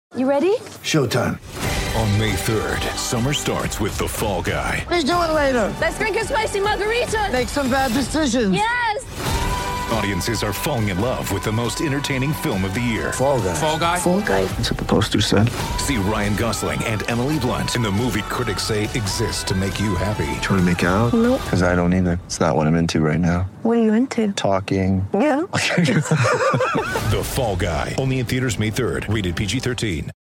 You ready? Showtime. On May 3rd, summer starts with The Fall Guy. Let's do it later. Let's drink a spicy margarita. Make some bad decisions. Yes! Audiences are falling in love with the most entertaining film of the year. Fall Guy. Fall Guy? Fall Guy. That's what the poster said. See Ryan Gosling and Emily Blunt in the movie critics say exists to make you happy. Trying to make it out? Nope. Because I don't either. It's not what I'm into right now. What are you into? Talking. Yeah. The Fall Guy. Only in theaters May 3rd. Rated PG-13.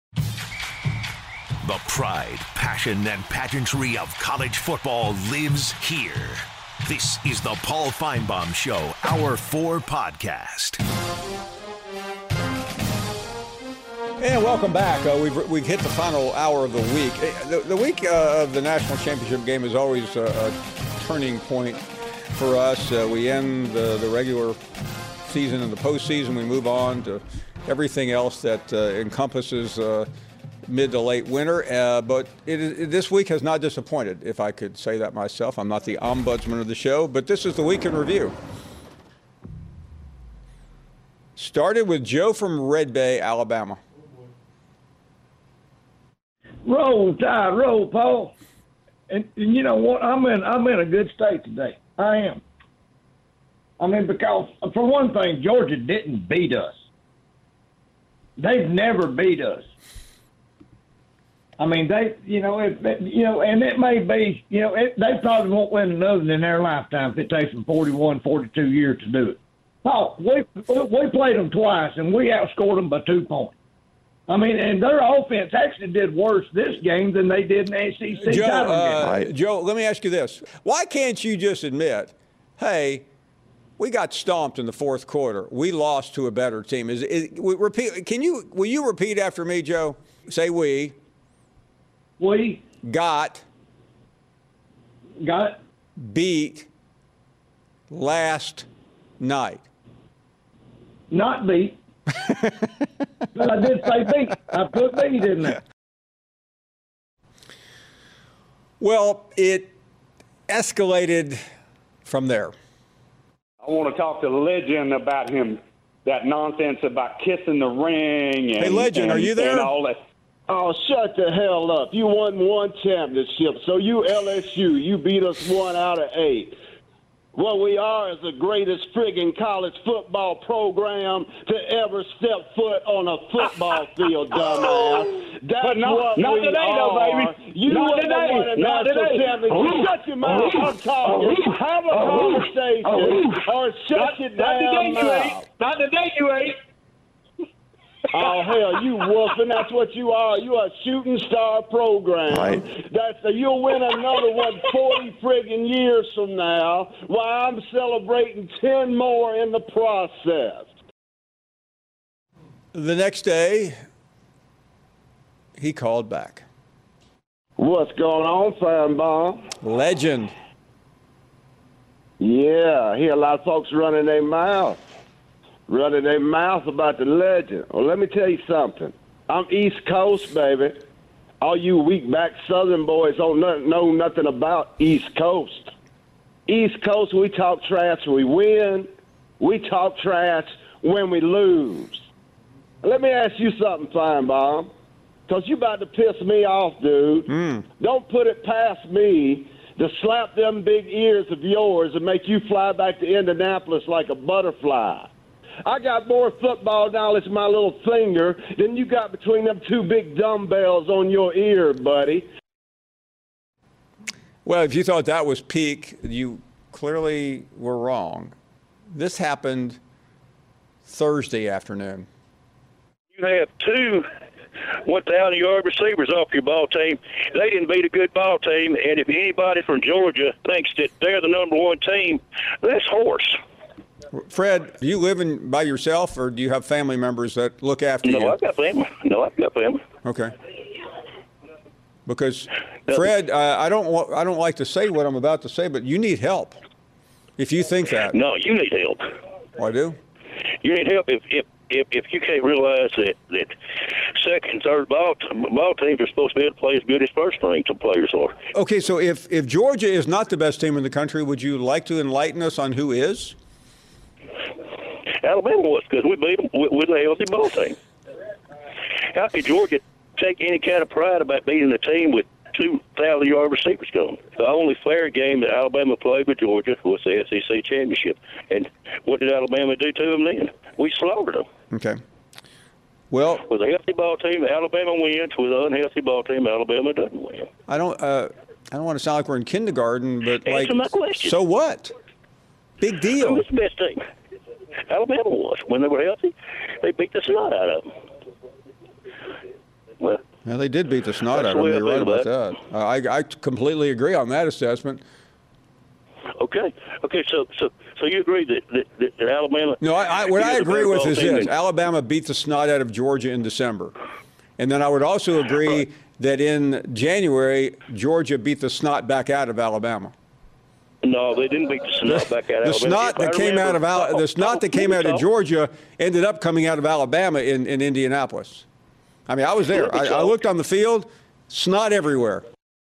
The pride, passion, and pageantry of college football lives here. This is the Paul Finebaum Show, Hour 4 podcast. And welcome back. We've hit the final hour of the week. The week of the national championship game is always a turning point for us. We end the regular season and the postseason. We move on to everything else that encompasses mid to late winter, but this week has not disappointed, if I could say that myself. I'm not the ombudsman of the show, but this is the week in review. Started with Joe from Red Bay, Alabama. Roll, Tide, roll, Paul. And you know what? I'm in a good state today. I am. I mean, because for one thing, Georgia didn't beat us. They've never beat us. I mean, and it may be, they probably won't win another in their lifetime if it takes them 41, 42 years to do it. Oh, we played them twice, and we outscored them by 2 points. I mean, and their offense actually did worse this game than they did in the SEC title game. Joe, let me ask you this. Why can't you just admit, hey, we got stomped in the fourth quarter. We lost to a better team. Will you repeat after me, Joe? Say we. We got beat last night. Not beat. But I did say beat. I put beat in there. Well, it escalated from there. I want to talk to Legend about him, that nonsense about kissing the ring. And, hey, Legend, are you there? And all that. Oh, shut the hell up. You won one championship, so you LSU, you beat us 1 out of 8. What we are is the greatest friggin' college football program to ever step foot on a football field, dumbass. That's not today, though, baby. You not were today. the one that Not today. Shut your mouth. I'm talking. Have a conversation or shut your damn mouth. Not today, you ain't. Oh, hell, you wolfing. That's what you are. You are a shooting star program. Right. You'll win another one 40 friggin' years from now while I'm celebrating 10 more in the process. The next day, he called back. What's going on, Finebaum? Legend. Yeah, I hear a lot of folks running their mouth about the Legend. Well, let me tell you something. I'm East Coast, baby. All you weak-back Southern boys don't know nothing about East Coast. East Coast, we talk trash when we win. We talk trash when we lose. Let me ask you something, Finebaum, because you about to piss me off, dude. Don't put it past me to slap them big ears of yours and make you fly back to Indianapolis like a butterfly. I got more football knowledge in my little finger than you got between them 2 big dumbbells on your ear, buddy. Well, if you thought that was peak, you clearly were wrong. This happened Thursday afternoon. You have 2 1,000-yard receivers off your ball team. They didn't beat a good ball team, and if anybody from Georgia thinks that they're the number 1 team, that's horse. Fred, are you living by yourself, or do you have family members that look after you? No, I've got family. Okay. Because, Fred, I don't like to say what I'm about to say, but you need help. If you think that. No, you need help. Oh, I do? You need help if you can't realize that second and third ball teams are supposed to be able to play as good as first-string players are. Okay, so if Georgia is not the best team in the country, would you like to enlighten us on who is? Alabama was, because we beat them with a healthy ball team. How could Georgia take any kind of pride about beating a team with 2,000-yard receivers going? The only fair game that Alabama played with Georgia was the SEC championship. And what did Alabama do to them then? We slaughtered them. Okay. Well, with a healthy ball team, Alabama wins. With an unhealthy ball team, Alabama doesn't win. I don't want to sound like we're in kindergarten, but Answer my question. So what? Big deal. Who was the best team? Alabama was. When they were healthy, they beat the snot out of them. Well, they did beat the snot out of them. You're right about that. I completely agree on that assessment. Okay. So you agree that Alabama? No, what I agree with is this: Alabama beat the snot out of Georgia in December, and then I would also agree that in January Georgia beat the snot back out of Alabama. No, they didn't beat the snot back out of Alabama. The snot that came out of Georgia ended up coming out of Alabama in Indianapolis. I mean, I was there. I looked on the field, snot everywhere.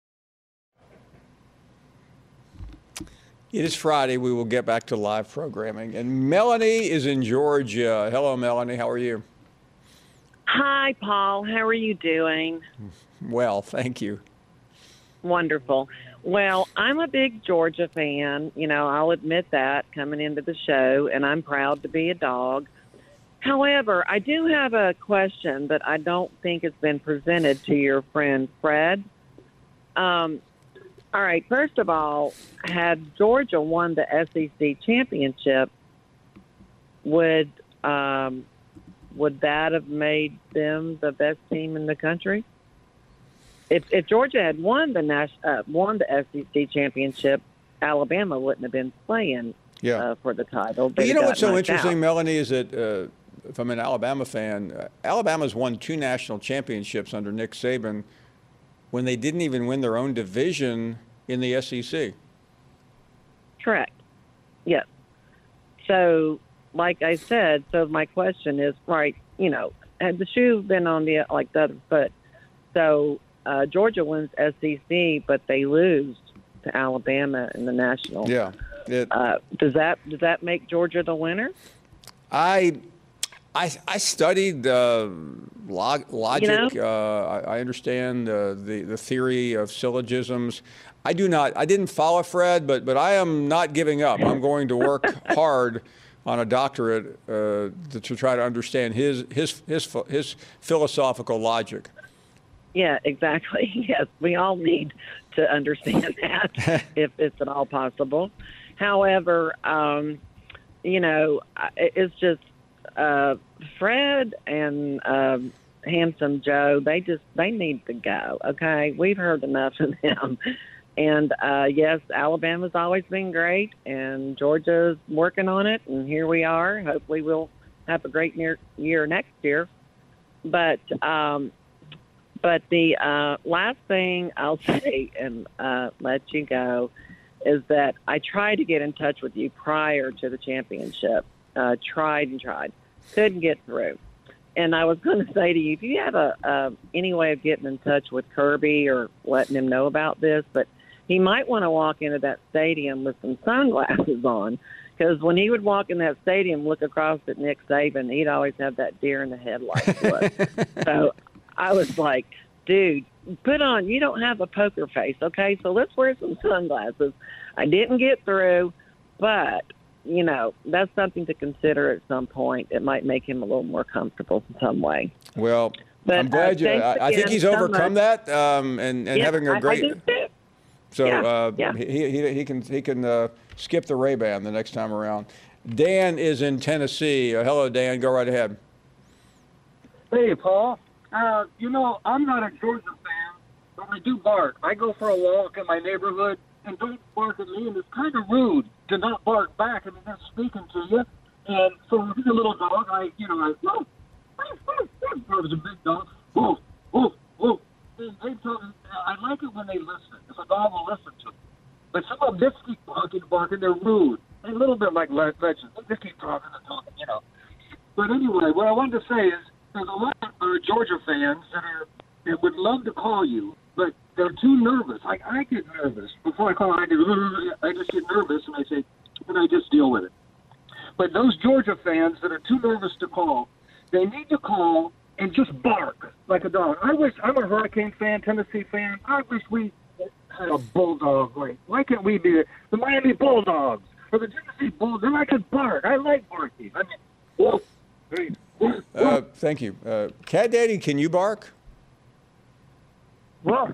It is Friday. We will get back to live programming. And Melanie is in Georgia. Hello, Melanie. How are you? Hi, Paul. How are you doing? Well, thank you. Wonderful. Well, I'm a big Georgia fan. I'll admit that coming into the show, and I'm proud to be a dog. However, I do have a question that I don't think has been presented to your friend Fred. All right, first of all, had Georgia won the SEC championship, would that have made them the best team in the country? If Georgia had won the SEC championship, Alabama wouldn't have been playing for the title. You know what's so interesting, Melanie, is that if I'm an Alabama fan, Alabama's won 2 national championships under Nick Saban when they didn't even win their own division in the SEC. Correct. Yes. So, like I said, my question is, right, had the shoe been on the other foot, so Georgia wins SEC, but they lose to Alabama in the national. Yeah. Does that make Georgia the winner? I studied logic. I understand the theory of syllogisms. I didn't follow Fred, but I am not giving up. I'm going to work hard on a doctorate to try to understand his philosophical logic. Yeah, exactly. Yes, we all need to understand that if it's at all possible. However, it's just Fred and Handsome Joe, they need to go, okay? We've heard enough of them. And, yes, Alabama's always been great, and Georgia's working on it, and here we are. Hopefully we'll have a great year next year. But the last thing I'll say and let you go is that I tried to get in touch with you prior to the championship. Tried. Couldn't get through. And I was going to say to you, if you have any way of getting in touch with Kirby or letting him know about this, but he might want to walk into that stadium with some sunglasses on, because when he would walk in that stadium, look across at Nick Saban, he'd always have that deer in the headlights look. So I was like, dude, you don't have a poker face, okay? So let's wear some sunglasses. I didn't get through, but that's something to consider at some point. It might make him a little more comfortable in some way. Well, but, I'm glad I think he's overcome that and having a great. I do too. So he can skip the Ray-Ban the next time around. Dan is in Tennessee. Hello, Dan. Go right ahead. Hey, Paul. I'm not a Georgia fan, but I do bark. I go for a walk in my neighborhood and don't bark at me, and it's kind of rude to not bark back. I mean, they're speaking to you. And so he's a little dog. I was a big dog. Woof, woof, woof. They tell me, I like it when they listen. If a dog will listen to me. But some of them just keep barking. They're rude. They're a little bit like legends. They just keep talking and talking, But anyway, what I wanted to say is there's a lot of Georgia fans that would love to call you, but they're too nervous. I get nervous. Before I call, I just get nervous, and I just deal with it. But those Georgia fans that are too nervous to call, they need to call and just bark like a dog. I'm a Hurricane fan, Tennessee fan. I wish we had a bulldog. Why can't we be the Miami Bulldogs or the Tennessee Bulldogs? I could bark. I like barking. I mean, thank you. Cat Daddy, can you bark? Well.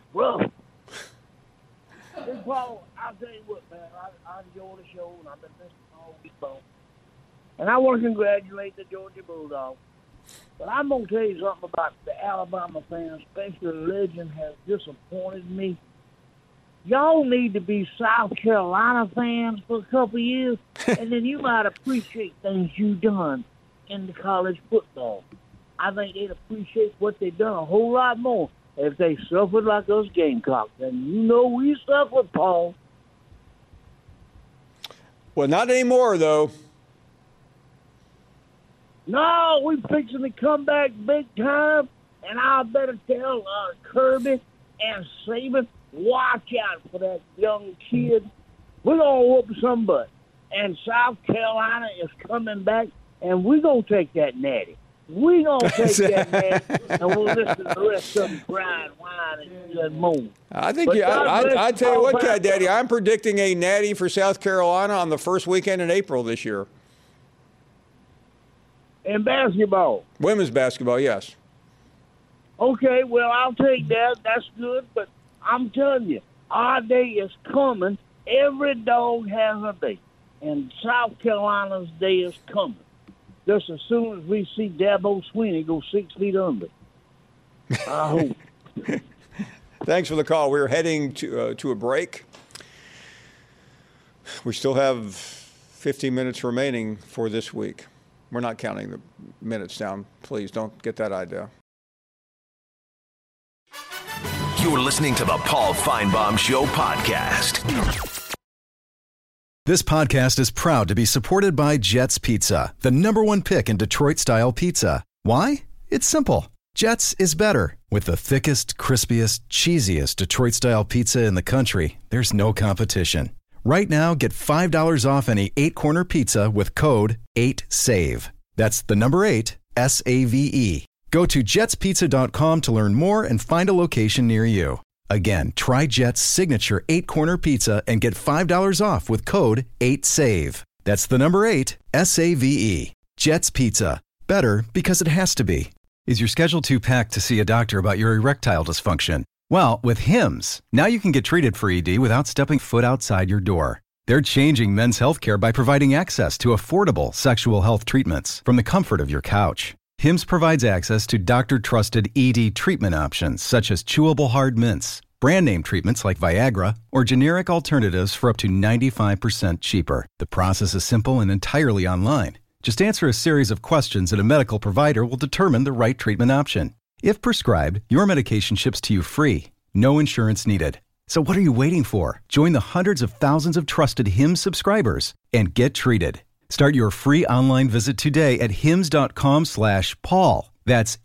Paul, I'll tell you what, man. I enjoy the show, and I've been listening all week long. And I want to congratulate the Georgia Bulldogs. But I'm going to tell you something about the Alabama fans, especially the Legend, has disappointed me. Y'all need to be South Carolina fans for a couple of years, and then you might appreciate things you've done in the college football. I think they'd appreciate what they've done a whole lot more if they suffered like us Gamecocks. And you know we suffered, Paul. Well, not anymore, though. No, we're fixing to come back big time, and I better tell Kirby and Saban, watch out for that young kid. We're going to whoop some butt. And South Carolina is coming back, and we're going to take that natty. We're going to take that natty, and we'll listen to the rest of them cry and whine and moan. I think I tell you what, Cat Daddy, I'm predicting a natty for South Carolina on the first weekend in April this year. In basketball? Women's basketball, yes. Okay, well, I'll take that. That's good, but I'm telling you, our day is coming. Every dog has a day, and South Carolina's day is coming. Just as soon as we see Dabo Swinney go 6 feet under. I hope. Thanks for the call. We're heading to a break. We still have 15 minutes remaining for this week. We're not counting the minutes down. Please don't get that idea. You're listening to the Paul Feinbaum Show podcast. This podcast is proud to be supported by Jets Pizza, the #1 pick in Detroit-style pizza. Why? It's simple. Jets is better. With the thickest, crispiest, cheesiest Detroit-style pizza in the country, there's no competition. Right now, get $5 off any 8-corner pizza with code 8SAVE. That's the number 8, S-A-V-E. Go to jetspizza.com to learn more and find a location near you. Again, try Jet's signature 8-corner pizza and get $5 off with code 8SAVE. That's the number 8, S-A-V-E. Jet's Pizza. Better because it has to be. Is your schedule too packed to see a doctor about your erectile dysfunction? Well, with Hims, now you can get treated for ED without stepping foot outside your door. They're changing men's health care by providing access to affordable sexual health treatments from the comfort of your couch. Hims provides access to doctor-trusted ED treatment options such as chewable hard mints, brand-name treatments like Viagra, or generic alternatives for up to 95% cheaper. The process is simple and entirely online. Just answer a series of questions and a medical provider will determine the right treatment option. If prescribed, your medication ships to you free. No insurance needed. So what are you waiting for? Join the hundreds of thousands of trusted Hims subscribers and get treated. Start your free online visit today at hims.com/Paul. That's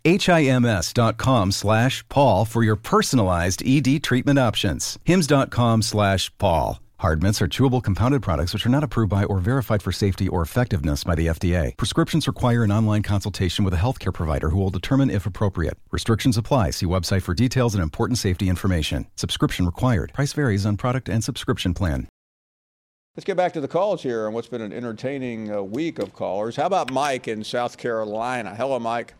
HIMS.com/Paul for your personalized ED treatment options. hims.com/Paul. Hard mints are chewable compounded products which are not approved by or verified for safety or effectiveness by the FDA. Prescriptions require an online consultation with a healthcare provider who will determine if appropriate. Restrictions apply. See website for details and important safety information. Subscription required. Price varies on product and subscription plan. Let's get back to the calls here and what's been an entertaining week of callers. How about Mike in South Carolina? Hello, Mike.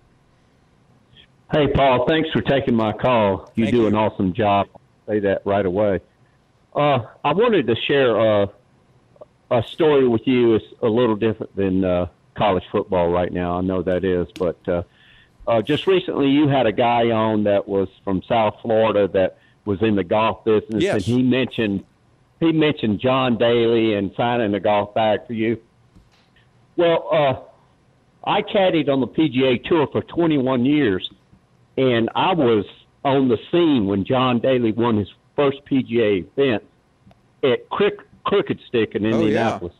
Hey, Paul. Thanks for taking my call. You do an awesome job. I'll say that right away. I wanted to share a story with you. It's a little different than college football right now. I know that is. But just recently you had a guy on that was from South Florida that was in the golf business. Yes. And he mentioned John Daly and signing a golf bag for you. Well, I caddied on the PGA Tour for 21 years, and I was on the scene when John Daly won his first PGA event at Crooked Stick in Indianapolis.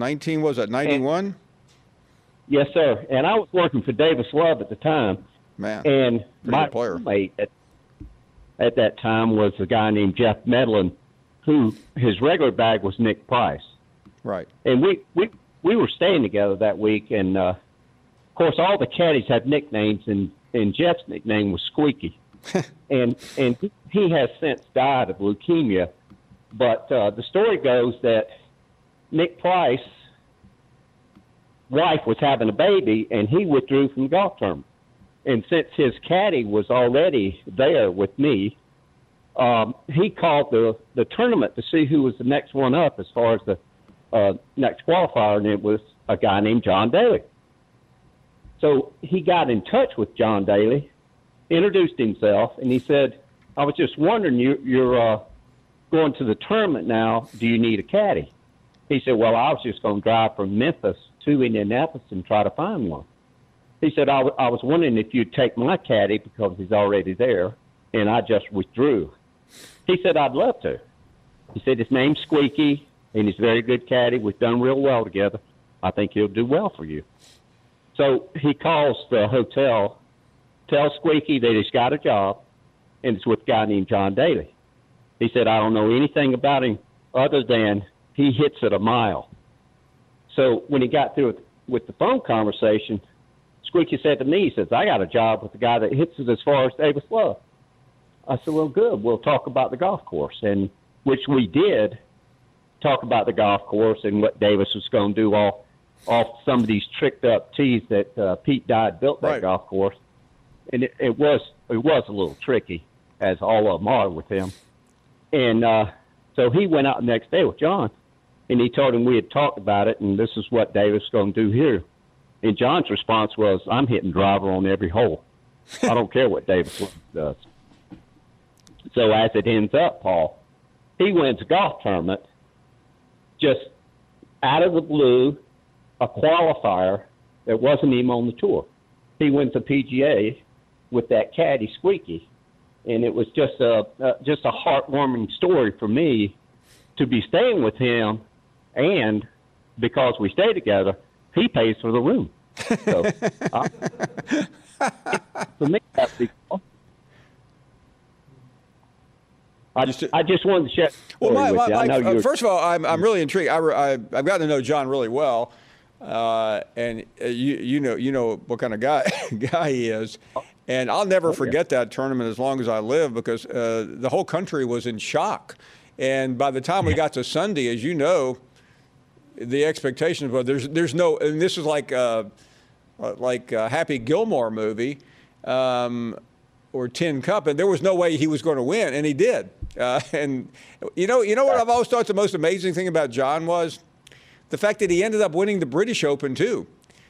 91? Yes, sir. And I was working for Davis Love at the time. Man, and my roommate at that time was a guy named Jeff Medlin, who his regular bag was Nick Price. Right. And we were staying together that week, and of course all the caddies have nicknames, and and Jeff's nickname was Squeaky. and he has since died of leukemia. But the story goes that Nick Price's wife was having a baby, and he withdrew from the golf tournament. And since his caddy was already there with me, he called the tournament to see who was the next one up as far as the next qualifier, and it was a guy named John Daly. So he got in touch with John Daly, introduced himself, and he said, I was just wondering, you're going to the tournament now. Do you need a caddy? He said, well, I was just going to drive from Memphis to Indianapolis and try to find one. He said, I was wondering if you'd take my caddy because he's already there, and I just withdrew. He said, I'd love to. He said, his name's Squeaky, and he's a very good caddy. We've done real well together. I think he'll do well for you. So he calls the hotel, tells Squeaky that he's got a job, and it's with a guy named John Daly. He said, I don't know anything about him other than he hits it a mile. So when he got through with the phone conversation, Squeaky said to me, he says, I got a job with the guy that hits it as far as Davis Love. I said, well, good. We'll talk about the golf course, and which we did talk about the golf course and what Davis was going to do off some of these tricked up tees that Pete Dye built that golf course. And it was a little tricky, as all of them are with him. And so he went out the next day with John, and he told him we had talked about it, and this is what Davis is going to do here. And John's response was, I'm hitting driver on every hole. I don't care what Davis does. So as it ends up, Paul, he wins a golf tournament just out of the blue, a qualifier that wasn't even on the tour. He wins a PGA with that caddy Squeaky, and it was just a heartwarming story for me to be staying with him, and because we stay together, he pays for the room. So for me, that's the I just wanted to share. Well, Mike, first of all, I'm really intrigued. I've gotten to know John really well, and you know what kind of guy he is, and I'll never forget that tournament as long as I live, because the whole country was in shock, and by the time we got to Sunday, as you know, the expectations were there's no, and this is like a Happy Gilmore movie. Or Tin Cup, and there was no way he was going to win, and he did. And you know what I've always thought the most amazing thing about John was the fact that he ended up winning the British Open too.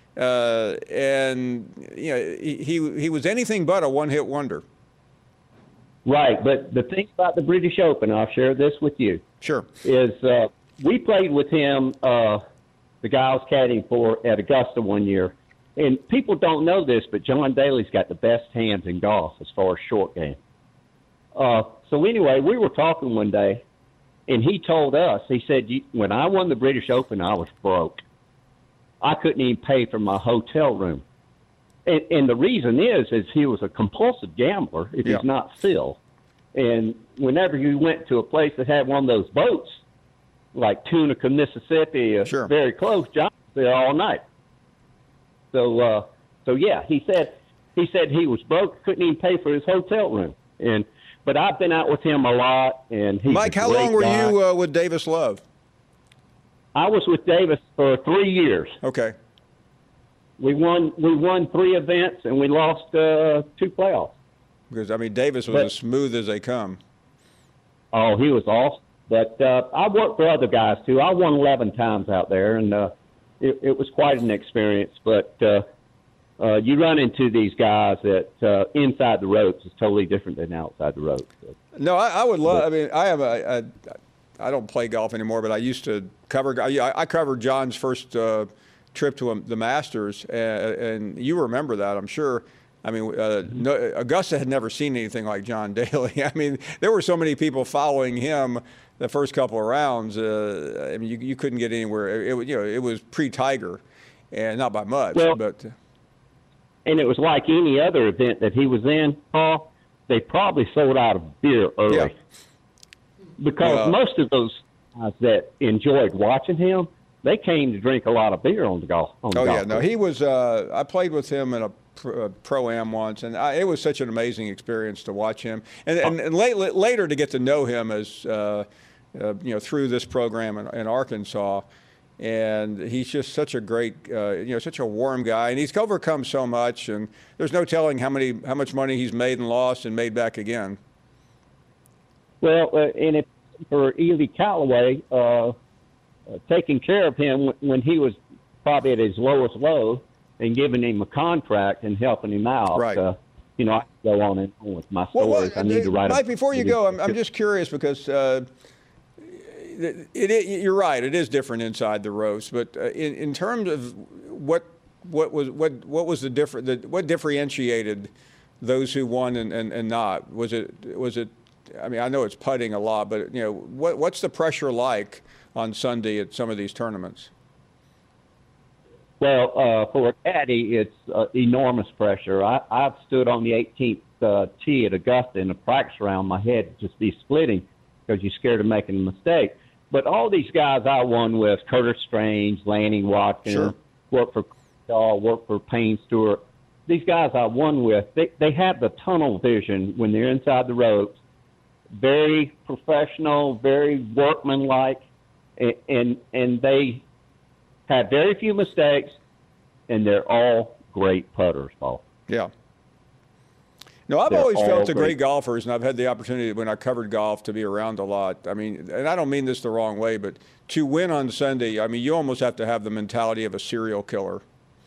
And you know, he was anything but a one-hit wonder. Right, but the thing about the British Open, I'll share this with you. Sure. Is we played with him, the guy I was caddying for at Augusta one year. And people don't know this, but John Daly's got the best hands in golf as far as short game. So anyway, we were talking one day, and he told us, he said, when I won the British Open, I was broke. I couldn't even pay for my hotel room. And the reason is he was a compulsive gambler, if he's not still. And whenever you went to a place that had one of those boats, like Tunica, Mississippi, very close, John was there all night. So yeah, he said he was broke, couldn't even pay for his hotel room. But I've been out with him a lot, and he's Mike, a how great long were guy. you with Davis Love? I was with Davis for 3 years. Okay. We won 3 events, and we lost 2 playoffs. Because I mean, Davis was as smooth as they come. Oh, he was awesome. But I worked for other guys too. I won 11 times out there, and it was quite an experience, but you run into these guys that inside the ropes is totally different than outside the ropes. No, I would love. I mean, I don't play golf anymore, but I used to cover. I covered John's first trip to the Masters, and you remember that, I'm sure. I mean, Augusta had never seen anything like John Daly. I mean, there were so many people following him the first couple of rounds. I mean, you couldn't get anywhere. It was pre-Tiger, and not by much. But and it was like any other event that he was in, Paul. They probably sold out of beer early because most of those guys that enjoyed watching him, they came to drink a lot of beer on the golf. No, he was. I played with him in a Pro-Am once, and it was such an amazing experience to watch him, and later to get to know him as through this program in Arkansas. And he's just such a great, such a warm guy, and he's overcome so much. And there's no telling how much money he's made and lost and made back again. Well, and for Ely Callaway, taking care of him when he was probably at his lowest low, and giving him a contract and helping him out. Right. I can go on and on with my stories. I need to write. Mike, before you go, I'm just curious because. You're right. It is different inside the ropes, but in terms of what was the different? What differentiated those who won and not? Was it? I mean, I know it's putting a lot, but what's the pressure like on Sunday at some of these tournaments? Well, for a caddy, it's enormous pressure. I've stood on the 18th tee at Augusta in a practice round. My head would just be splitting because you're scared of making a mistake. But all these guys I won with, Curtis Strange, Lanny Watkins, worked for Shaw, worked for Payne Stewart. These guys I won with, they have the tunnel vision when they're inside the ropes. Very professional, very workmanlike, and they have very few mistakes, and they're all great putters, Paul. Yeah. No, I've always felt the great golfers, and I've had the opportunity when I covered golf to be around a lot. I mean, and I don't mean this the wrong way, but to win on Sunday, I mean, you almost have to have the mentality of a serial killer.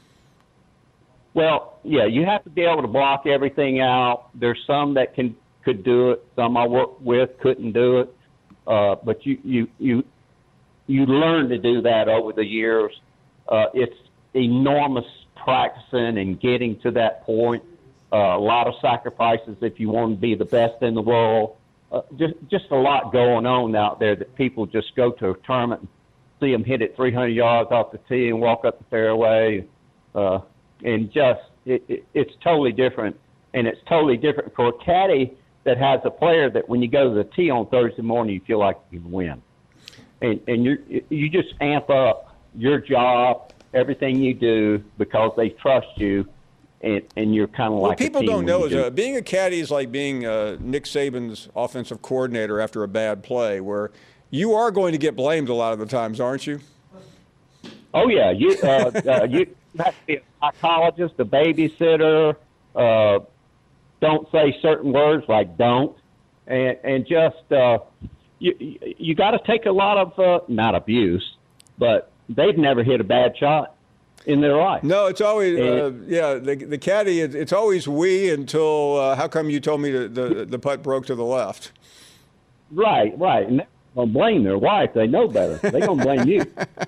Well, yeah, you have to be able to block everything out. There's some that could do it. Some I worked with couldn't do it. But you learn to do that over the years. It's enormous practicing and getting to that point. A lot of sacrifices if you want to be the best in the world. Just a lot going on out there that people just go to a tournament and see them hit it 300 yards off the tee and walk up the fairway. And just it's totally different. And it's totally different for a caddy that has a player that when you go to the tee on Thursday morning, you feel like you can win. And you just amp up your job, everything you do, because they trust you. And you're kind of like people don't know is being a caddy is like being Nick Saban's offensive coordinator after a bad play, where you are going to get blamed a lot of the times, aren't you? Oh yeah, you have to be a psychologist, a babysitter. Don't say certain words like "don't," and just you got to take a lot of not abuse, but they've never hit a bad shot in their life. No, it's always the caddy. It's always we until how come you told me the putt broke to the left? Right, and they're gonna blame their wife. They know better. They're gonna blame you.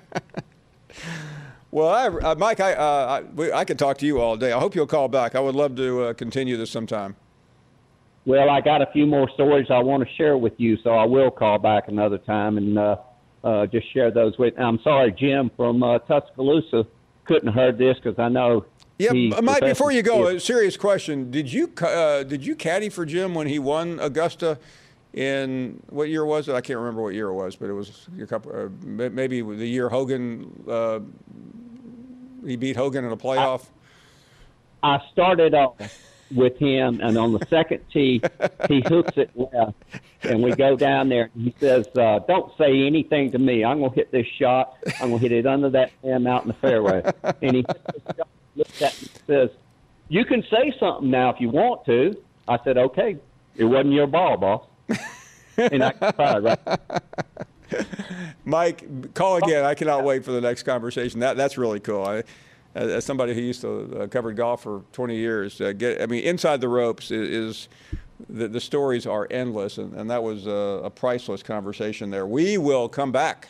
Well, Mike, I could talk to you all day. I hope you'll call back. I would love to continue this sometime. Well, I got a few more stories I want to share with you, so I will call back another time and just share those with. I'm sorry, Jim from Tuscaloosa couldn't have heard this because I know. Yeah, Mike. Before you go, a serious question: Did you caddy for Jim when he won Augusta? In what year was it? I can't remember what year it was, but it was a couple, maybe the year Hogan. He beat Hogan in a playoff. I started off with him, and on the second tee, he hooks it left, and we go down there. And he says, "Don't say anything to me. I'm gonna hit this shot. I'm gonna hit it under that stem out in the fairway." And he hits the shot, looks at me, and says, "You can say something now if you want to." I said, "Okay, it wasn't your ball, boss." And I cried, right? Mike, call again. I cannot wait for the next conversation. That's really cool. As somebody who used to cover golf for 20 years, inside the ropes is the stories are endless, and that was a priceless conversation there. We will come back.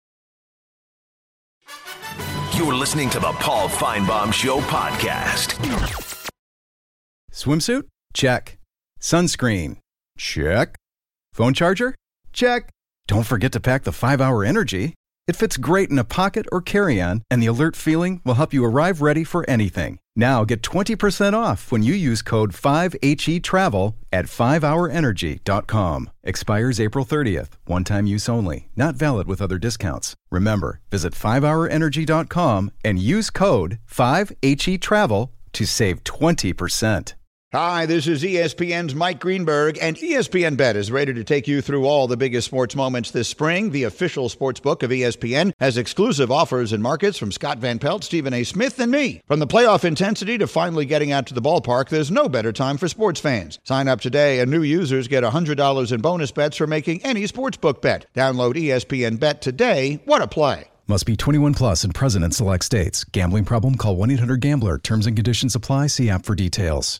You're listening to the Paul Feinbaum Show podcast. Swimsuit? Check. Sunscreen? Check. Phone charger? Check. Don't forget to pack the 5-Hour Energy. It fits great in a pocket or carry-on, and the alert feeling will help you arrive ready for anything. Now get 20% off when you use code 5HETRAVEL at 5hourenergy.com. Expires April 30th. One-time use only. Not valid with other discounts. Remember, visit 5hourenergy.com and use code 5HETRAVEL to save 20%. Hi, this is ESPN's Mike Greenberg, and ESPN Bet is ready to take you through all the biggest sports moments this spring. The official sports book of ESPN has exclusive offers and markets from Scott Van Pelt, Stephen A. Smith, and me. From the playoff intensity to finally getting out to the ballpark, there's no better time for sports fans. Sign up today, and new users get $100 in bonus bets for making any sportsbook bet. Download ESPN Bet today. What a play. Must be 21 plus and present in select states. Gambling problem? Call 1-800-GAMBLER. Terms and conditions apply. See app for details.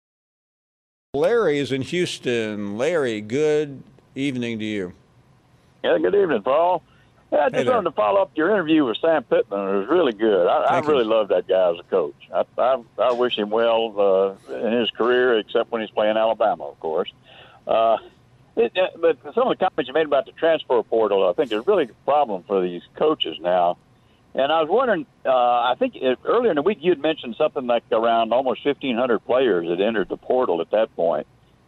Larry is in Houston. Larry, good evening to you. Yeah, good evening, Paul. Yeah, I just wanted to follow up your interview with Sam Pittman. It was really good. I really love that guy as a coach. I wish him well in his career, except when he's playing Alabama, of course. But some of the comments you made about the transfer portal, I think is really a problem for these coaches now. And I was wondering, I think earlier in the week you had mentioned something like around almost 1,500 players had entered the portal at that point.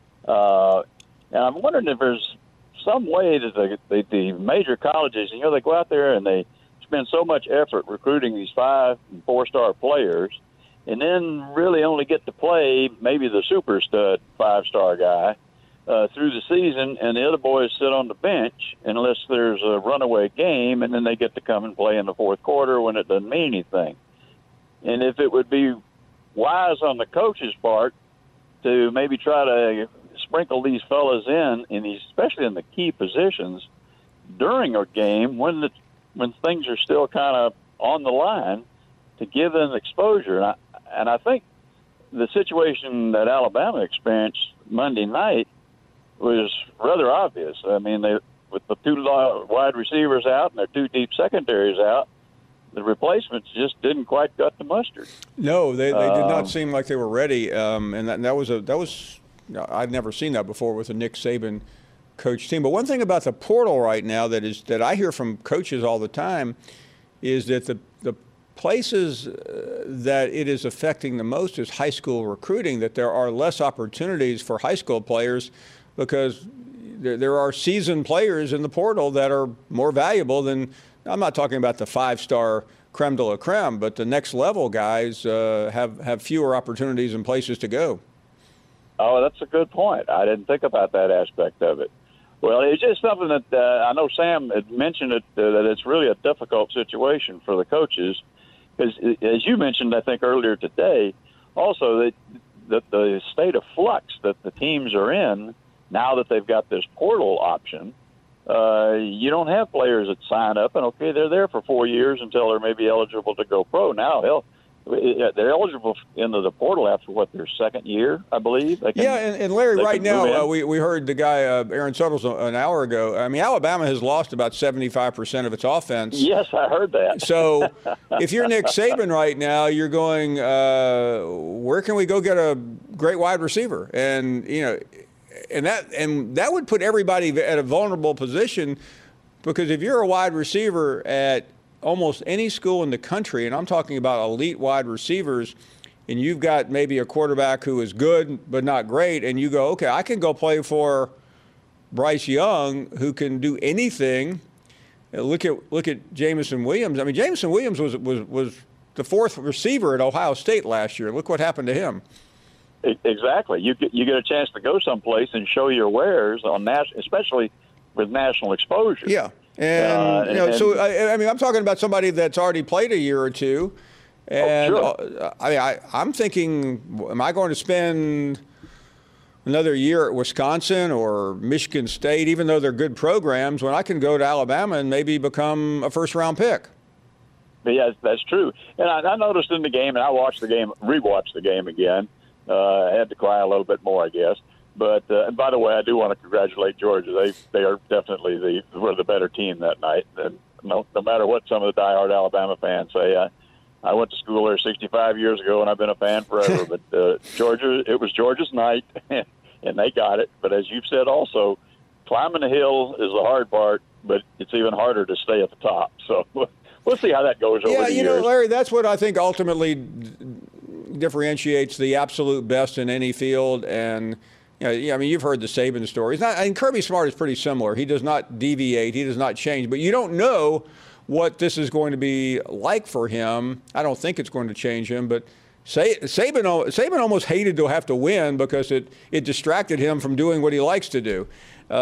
And I'm wondering if there's some way that the major colleges, they go out there and they spend so much effort recruiting these 5- and 4-star players and then really only get to play maybe the super stud 5-star guy through the season, and the other boys sit on the bench unless there's a runaway game, and then they get to come and play in the fourth quarter when it doesn't mean anything. And if it would be wise on the coach's part to maybe try to sprinkle these fellas in these, especially in the key positions during a game when things are still kind of on the line, to give them exposure. And I think the situation that Alabama experienced Monday night was rather obvious. I mean, with the 2 wide receivers out and their 2 deep secondaries out, the replacements just didn't quite cut the mustard. No, they did not seem like they were ready, and that was I've never seen that before with a Nick Saban coach team. But one thing about the portal right now that I hear from coaches all the time is that the places that it is affecting the most is high school recruiting, that there are less opportunities for high school players because there are seasoned players in the portal that are more valuable than, I'm not talking about the 5-star creme de la creme, but the next level guys have fewer opportunities and places to go. Oh, that's a good point. I didn't think about that aspect of it. Well, it's just something that I know Sam had mentioned that it's really a difficult situation for the coaches because, as you mentioned, I think earlier today, also that the state of flux that the teams are in now that they've got this portal option, you don't have players that sign up and, okay, they're there for 4 years until they're maybe eligible to go pro. Now, they're eligible into the portal after, their second year, I believe. And Larry, right now, we heard the guy, Aaron Suttles, an hour ago. I mean, Alabama has lost about 75% of its offense. Yes, I heard that. So if you're Nick Saban right now, you're going, where can we go get a great wide receiver? And, and that would put everybody at a vulnerable position, because if you're a wide receiver at almost any school in the country, and I'm talking about elite wide receivers, and you've got maybe a quarterback who is good but not great, and you go, okay, I can go play for Bryce Young, who can do anything. Look at Jameson Williams. I mean, Jameson Williams was the 4th receiver at Ohio State last year. Look what happened to him. Exactly. You get a chance to go someplace and show your wares on especially with national exposure. Yeah. And, so I mean, I'm talking about somebody that's already played a year or two. And sure. I'm thinking, am I going to spend another year at Wisconsin or Michigan State, even though they're good programs, when I can go to Alabama and maybe become a first-round pick? Yeah, that's true. And I noticed in the game, and I rewatched the game again. I had to cry a little bit more, I guess. But and by the way, I do want to congratulate Georgia. They are definitely the better team that night. And no matter what some of the diehard Alabama fans say, I went to school there 65 years ago, and I've been a fan forever. But Georgia, it was Georgia's night, and they got it. But as you've said also, climbing the hill is the hard part, but it's even harder to stay at the top. So we'll see how that goes over the years. Yeah, Larry, that's what I think ultimately differentiates the absolute best in any field. And I mean, you've heard the Saban stories. Kirby Smart is pretty similar. He does not deviate. He does not change. But you don't know what this is going to be like for him. I don't think it's going to change him. But Saban almost hated to have to win because it distracted him from doing what he likes to do.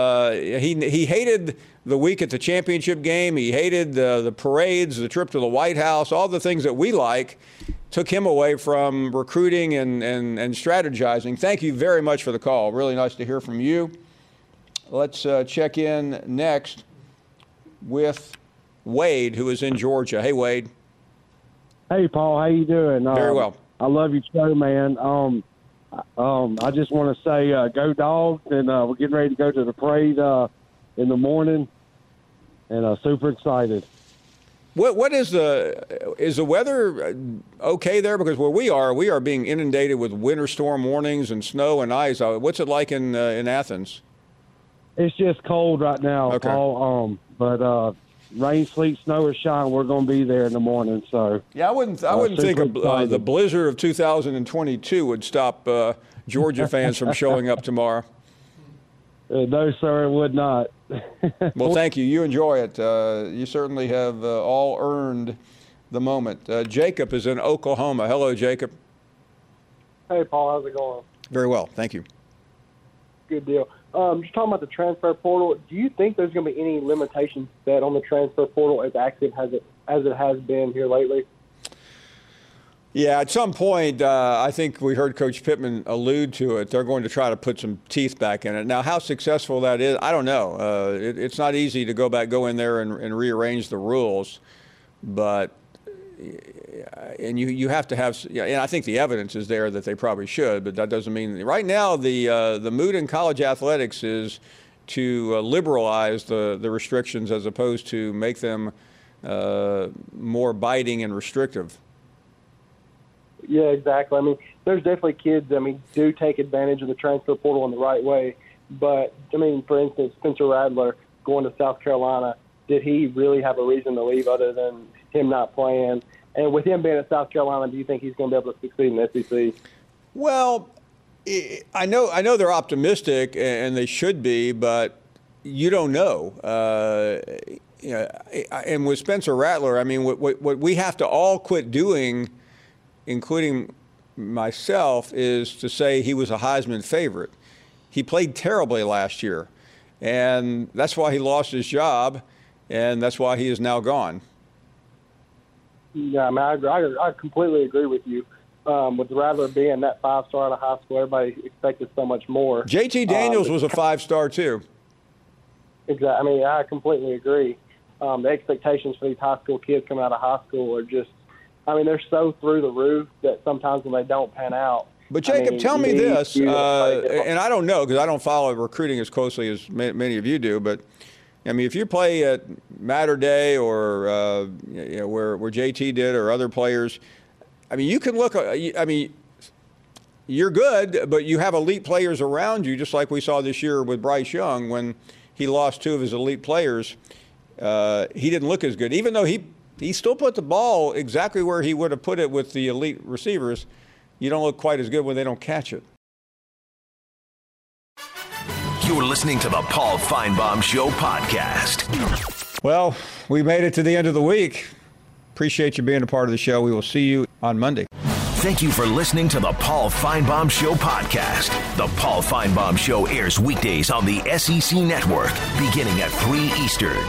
He hated the week at the championship game. He hated the parades, the trip to the White House, all the things that we like. Took him away from recruiting and strategizing. Thank you very much for the call. Really nice to hear from you. Let's check in next with Wade, who is in Georgia. Hey, Wade. Hey, Paul. How you doing? Very well. I love your show, man. I just want to say go Dogs, and we're getting ready to go to the parade in the morning, and super excited. What is the weather okay there? Because where we are being inundated with winter storm warnings and snow and ice. What's it like in Athens? It's just cold right now, okay. Paul. But rain, sleet, snow, or shine, we're going to be there in the morning. So yeah, I wouldn't think the blizzard of 2022 would stop Georgia fans from showing up tomorrow. No, sir, it would not. Well, thank you. You enjoy it. You certainly have all earned the moment. Jacob is in Oklahoma. Hello, Jacob. Hey, Paul. How's it going? Very well. Thank you. Good deal. Just talking about the transfer portal, do you think there's going to be any limitations set on the transfer portal as active as it has been here lately? Yeah, at some point, I think we heard Coach Pittman allude to it. They're going to try to put some teeth back in it. Now, how successful that is, I don't know. It's not easy to go in there and rearrange the rules, but and you have to have. Yeah, and I think the evidence is there that they probably should, but that doesn't mean right now the mood in college athletics is to liberalize the restrictions as opposed to make them more biting and restrictive. Yeah, exactly. I mean, there's definitely kids, do take advantage of the transfer portal in the right way. But, for instance, Spencer Rattler going to South Carolina, did he really have a reason to leave other than him not playing? And with him being at South Carolina, do you think he's going to be able to succeed in the SEC? Well, I know they're optimistic, and they should be, but you don't know. And with Spencer Rattler, what we have to all quit doing, including myself, is to say he was a Heisman favorite. He played terribly last year, and that's why he lost his job, and that's why he is now gone. Yeah, I completely agree with you. With Rattler being that 5-star out of high school, everybody expected so much more. JT Daniels was a 5-star too. Exactly. I completely agree. The expectations for these high school kids coming out of high school are just, they're so through the roof that sometimes when they don't pan out. But Jacob, tell me this, and I don't know because I don't follow recruiting as closely as many of you do, but if you play at Mater Day or where JT did or other players, you can look. You're good, but you have elite players around you, just like we saw this year with Bryce Young when he lost 2 of his elite players. He didn't look as good, even though he still put the ball exactly where he would have put it with the elite receivers. You don't look quite as good when they don't catch it. You're listening to the Paul Feinbaum Show podcast. Well, we made it to the end of the week. Appreciate you being a part of the show. We will see you on Monday. Thank you for listening to the Paul Feinbaum Show podcast. The Paul Feinbaum Show airs weekdays on the SEC Network, beginning at 3 Eastern.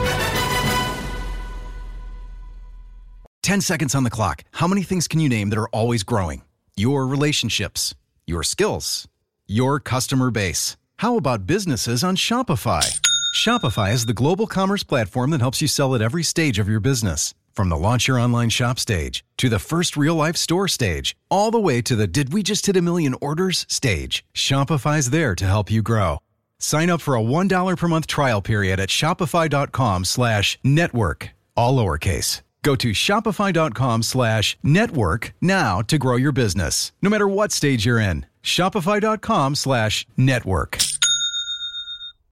10 seconds on the clock. How many things can you name that are always growing? Your relationships, your skills, your customer base. How about businesses on Shopify? Shopify is the global commerce platform that helps you sell at every stage of your business. From the launch your online shop stage, to the first real-life store stage, all the way to the did we just hit a million orders stage. Shopify's there to help you grow. Sign up for a $1 per month trial period at shopify.com/network, all lowercase. Go to shopify.com/network now to grow your business, no matter what stage you're in. Shopify.com/network.